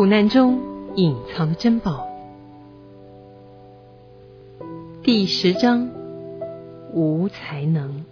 苦难中隐藏的珍宝。第10章，无才能。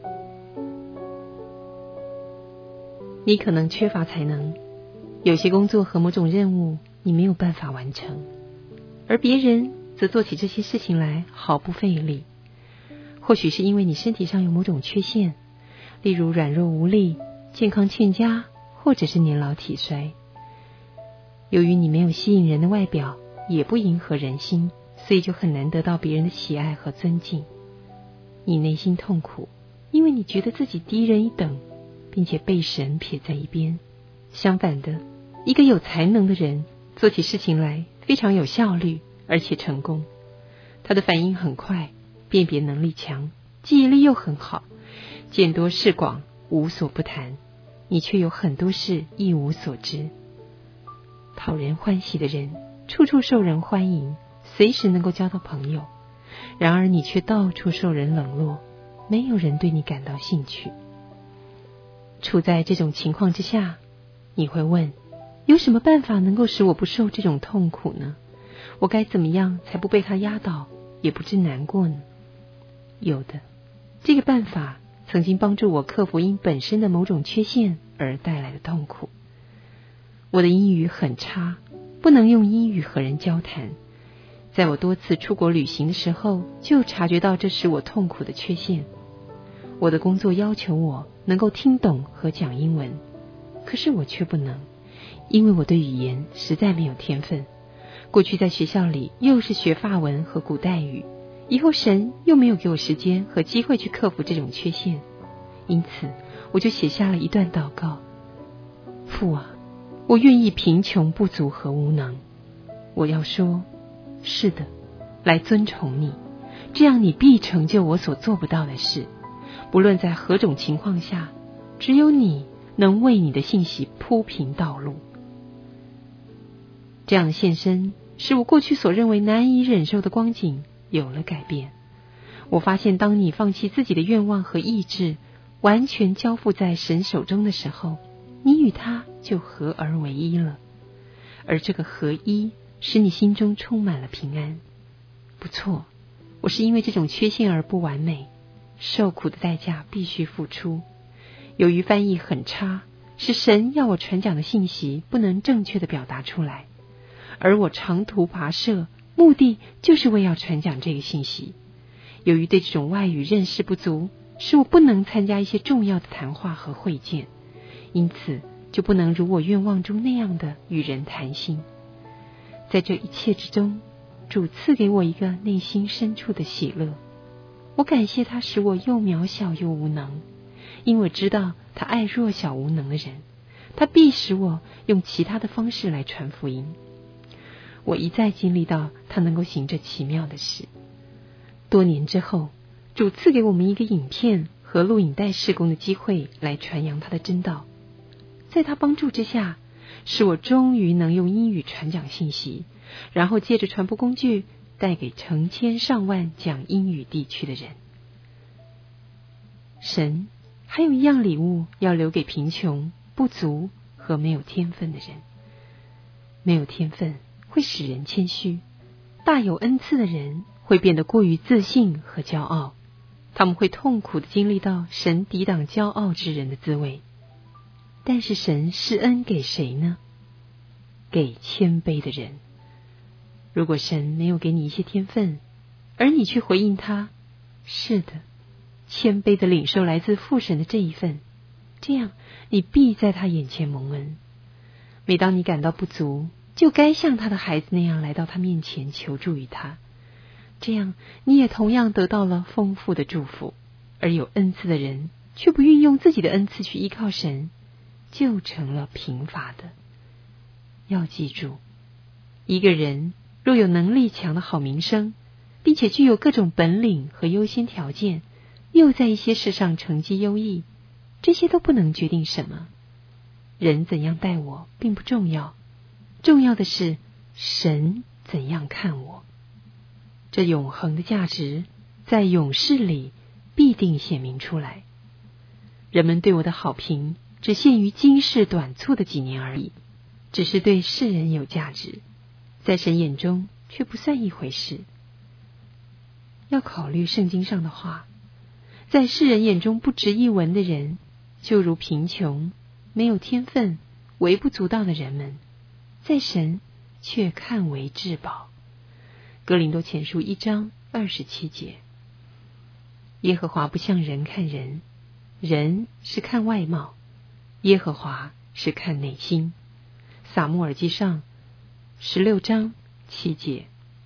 你可能缺乏才能，有些工作和某种任务你没有办法完成，而别人则做起这些事情来毫不费力。或许是因为你身体上有某种缺陷，例如软弱无力、健康欠佳，或者是年老体衰。由于你没有吸引人的外表，也不迎合人心，所以就很难得到别人的喜爱和尊敬。你内心痛苦，因为你觉得自己低人一等，并且被神撇在一边。相反的，一个有才能的人做起事情来非常有效率，而且成功。他的反应很快，辨别能力强，记忆力又很好，见多识广，无所不谈。你却有很多事一无所知。讨人欢喜的人，处处受人欢迎，随时能够交到朋友。然而你却到处受人冷落，没有人对你感到兴趣。处在这种情况之下，你会问，有什么办法能够使我不受这种痛苦呢？我该怎么样才不被他压倒，也不致难过呢？有的，这个办法曾经帮助我克服因本身的某种缺陷而带来的痛苦。我的英语很差，不能用英语和人交谈。在我多次出国旅行的时候，就察觉到这使我痛苦的缺陷。我的工作要求我能够听懂和讲英文，可是我却不能，因为我对语言实在没有天分。过去在学校里又是学法文和古代语，以后神又没有给我时间和机会去克服这种缺陷，因此我就写下了一段祷告。父啊，我愿意贫穷、不足和无能。我要说，是的，来尊崇你，这样你必成就我所做不到的事。不论在何种情况下，只有你能为你的信息铺平道路。这样的现身，使我过去所认为难以忍受的光景有了改变。我发现，当你放弃自己的愿望和意志，完全交付在神手中的时候，你与他就合而为一了。而这个合一使你心中充满了平安。不错，我是因为这种缺陷而不完美，受苦的代价必须付出。由于翻译很差，是神要我传讲的信息不能正确的表达出来，而我长途跋涉，目的就是为要传讲这个信息。由于对这种外语认识不足，使我不能参加一些重要的谈话和会见，因此就不能如我愿望中那样的与人谈心。在这一切之中，主赐给我一个内心深处的喜乐。我感谢他使我又渺小又无能，因为我知道他爱弱小无能的人，他必使我用其他的方式来传福音。我一再经历到他能够行这奇妙的事。多年之后，主赐给我们一个影片和录影带事工的机会来传扬他的真道。在他帮助之下，使我终于能用英语传讲信息，然后借着传播工具带给成千上万讲英语地区的人。神还有一样礼物要留给贫穷、不足和没有天分的人。没有天分会使人谦虚，大有恩赐的人会变得过于自信和骄傲，他们会痛苦地经历到神抵挡骄傲之人的滋味。但是神施恩给谁呢？给谦卑的人。如果神没有给你一些天分，而你却回应他，是的，谦卑的领受来自父神的这一份，这样你必在他眼前蒙恩。每当你感到不足，就该像他的孩子那样来到他面前求助于他，这样你也同样得到了丰富的祝福。而有恩赐的人却不运用自己的恩赐去依靠神，就成了贫乏的。要记住，一个人若有能力强的好名声，并且具有各种本领和优先条件，又在一些事上成绩优异，这些都不能决定什么。人怎样待我并不重要，重要的是神怎样看我。这永恒的价值在永世里必定显明出来。人们对我的好评只限于今世短促的几年而已， 只是对世人有价值，在神眼中却不算一回事。要考虑圣经上的话，在世人眼中不值一文的人，就如贫穷、没有天分、微不足道的人们，在神却看为至宝。哥林多前书1章27节。耶和华不像人看人，人是看外貌，耶和华是看内心。撒母耳记上16章7节。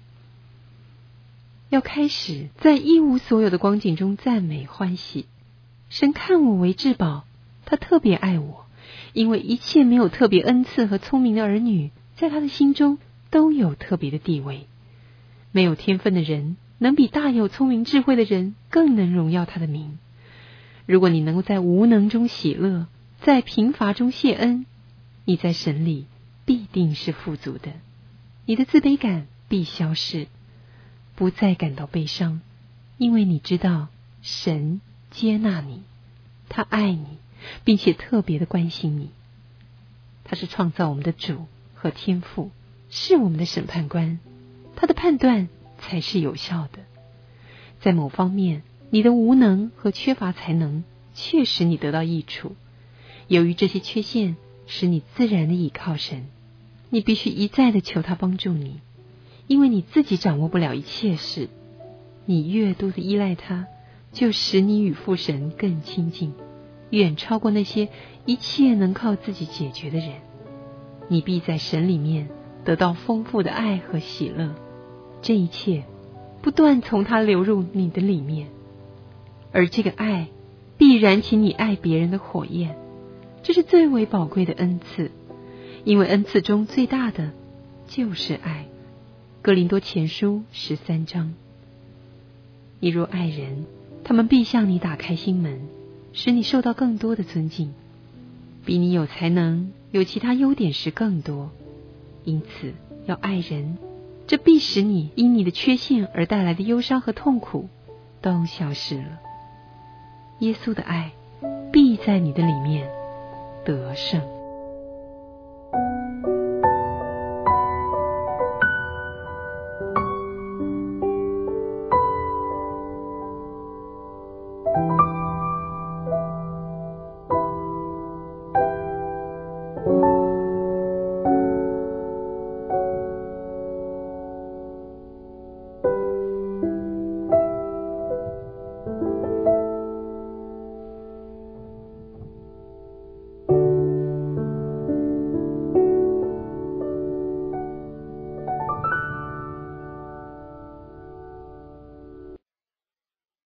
要开始在一无所有的光景中赞美欢喜。神看我为至宝，他特别爱我，因为一切没有特别恩赐和聪明的儿女，在他的心中都有特别的地位。没有天分的人，能比大有聪明智慧的人更能荣耀他的名。如果你能够在无能中喜乐，在贫乏中谢恩，你在神里必定是富足的，你的自卑感必消逝，不再感到悲伤，因为你知道神接纳你，他爱你，并且特别的关心你。他是创造我们的主和天父，是我们的审判官，他的判断才是有效的。在某方面，你的无能和缺乏才能确实你得到益处，由于这些缺陷使你自然的倚靠神，你必须一再的求他帮助你，因为你自己掌握不了一切事。你越多的依赖他，就使你与父神更亲近，远超过那些一切能靠自己解决的人。你必在神里面得到丰富的爱和喜乐，这一切不断从他流入你的里面，而这个爱必燃起你爱别人的火焰。这是最为宝贵的恩赐，因为恩赐中最大的就是爱。哥林多前书13章。你若爱人，他们必向你打开心门，使你受到更多的尊敬，比你有才能、有其他优点时更多。因此要爱人，这必使你因你的缺陷而带来的忧伤和痛苦都消失了。耶稣的爱必在你的里面得胜。